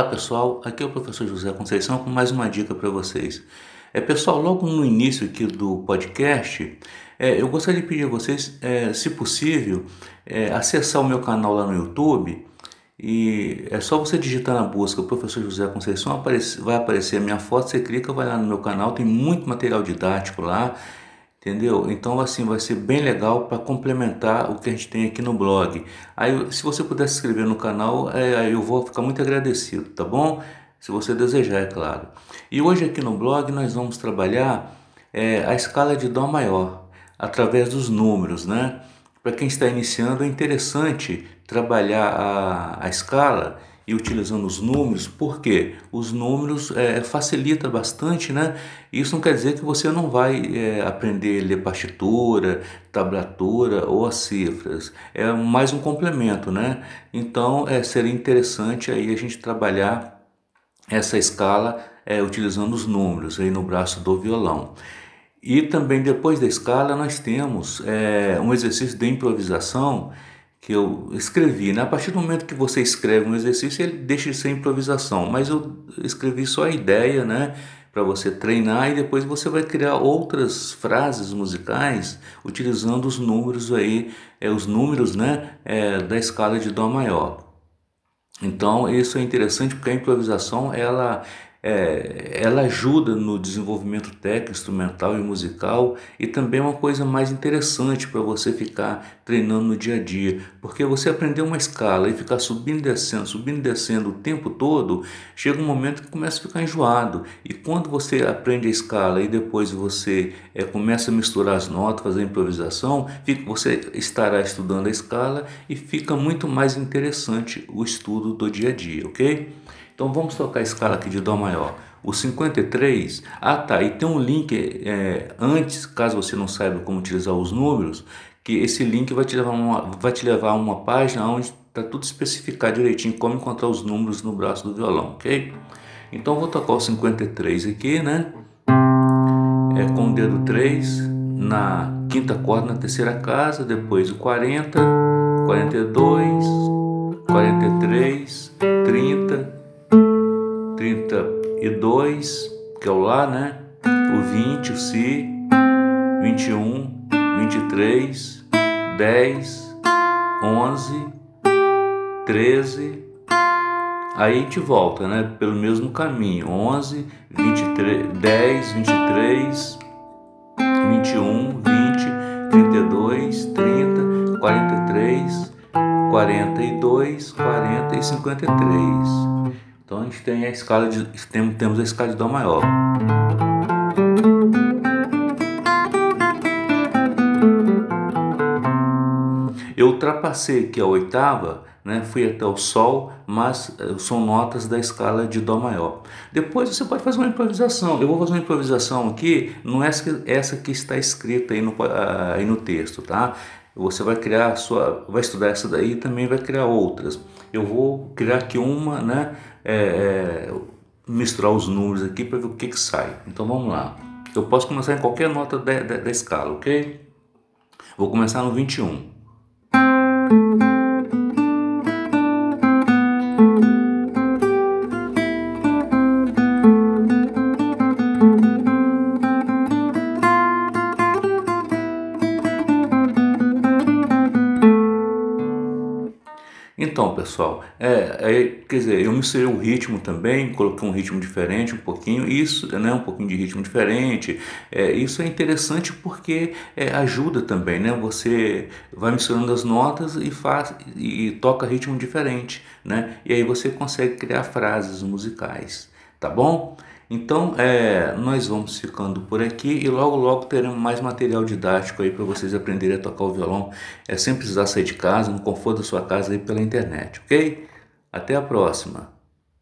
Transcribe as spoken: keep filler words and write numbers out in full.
pessoal, aqui é o professor José Conceição com mais uma dica para vocês. É, pessoal, logo no início aqui do podcast, é, eu gostaria de pedir a vocês, é, se possível, é, acessar o meu canal lá no YouTube e é só você digitar na busca professor José Conceição, aparece, vai aparecer a minha foto, você clica, vai lá no meu canal, tem muito material didático lá. Entendeu? Então assim vai ser bem legal para complementar o que a gente tem aqui no blog. Aí se você puder se inscrever no canal, é, aí eu vou ficar muito agradecido, tá bom? Se você desejar, é claro. E hoje aqui no blog nós vamos trabalhar é, a escala de Dó maior, através dos números, né? Para quem está iniciando é interessante trabalhar a, a escala e utilizando os números, porque os números é, facilita bastante, né? Isso não quer dizer que você não vai é, aprender a ler partitura, tablatura ou as cifras. É mais um complemento, né? Então é, seria interessante aí a gente trabalhar essa escala é, utilizando os números aí no braço do violão. E também depois da escala nós temos é, um exercício de improvisação que eu escrevi, né? A partir do momento que você escreve um exercício, ele deixa de ser improvisação, mas eu escrevi só a ideia, né? Para você treinar e depois você vai criar outras frases musicais utilizando os números aí, é, os números, né? É, da escala de Dó maior. Então isso é interessante porque a improvisação ela, é, ela ajuda no desenvolvimento técnico, instrumental e musical e também é uma coisa mais interessante para você ficar treinando no dia a dia, porque você aprender uma escala e ficar subindo e descendo, subindo e descendo o tempo todo, chega um momento que começa a ficar enjoado, e quando você aprende a escala e depois você é, começa a misturar as notas, fazer a improvisação, fica, você estará estudando a escala e fica muito mais interessante o estudo do dia a dia, ok? Então vamos tocar a escala aqui de Dó maior. O cinquenta e três, ah tá, e tem um link é, antes, caso você não saiba como utilizar os números, que esse link vai te levar a uma, vai te levar a uma página onde está tudo especificado direitinho, como encontrar os números no braço do violão, ok? Então vou tocar o cinquenta e três aqui, né? É com o dedo três na quinta corda, na terceira casa, depois o quarenta, quarenta e dois, quarenta e três, trinta, trinta e dois, que é o Lá, né? O vinte, o Si, vinte e um, vinte e três, dez, onze, treze, aí a gente volta, né? Pelo mesmo caminho, onze, vinte e três, dez, vinte e três, vinte e um, vinte, trinta e dois, trinta, quarenta e três, quarenta e dois, quarenta e cinquenta e três. Então a gente tem a escala de temos a escala de Dó maior. Eu ultrapassei aqui a oitava, né? Fui até o Sol, mas são notas da escala de Dó maior. Depois você pode fazer uma improvisação. Eu vou fazer uma improvisação aqui, não é essa que está escrita aí no, aí no texto, tá? Você vai criar a sua, vai estudar essa daí e também vai criar outras. Eu vou criar aqui uma, né? É, é, misturar os números aqui para ver o que que sai. Então vamos lá. Eu posso começar em qualquer nota da, da, da escala, ok? Vou começar no vinte e um. Então, pessoal, é, é, quer dizer, eu misturei o ritmo também, coloquei um ritmo diferente um pouquinho, isso, né, um pouquinho de ritmo diferente, é, isso é interessante porque é, ajuda também, né, você vai misturando as notas e, faz, e toca ritmo diferente, né, e aí você consegue criar frases musicais, tá bom? Então, é, nós vamos ficando por aqui e logo logo teremos mais material didático aí para vocês aprenderem a tocar o violão, é sem precisar sair de casa, no conforto da sua casa aí pela internet, ok? Até a próxima!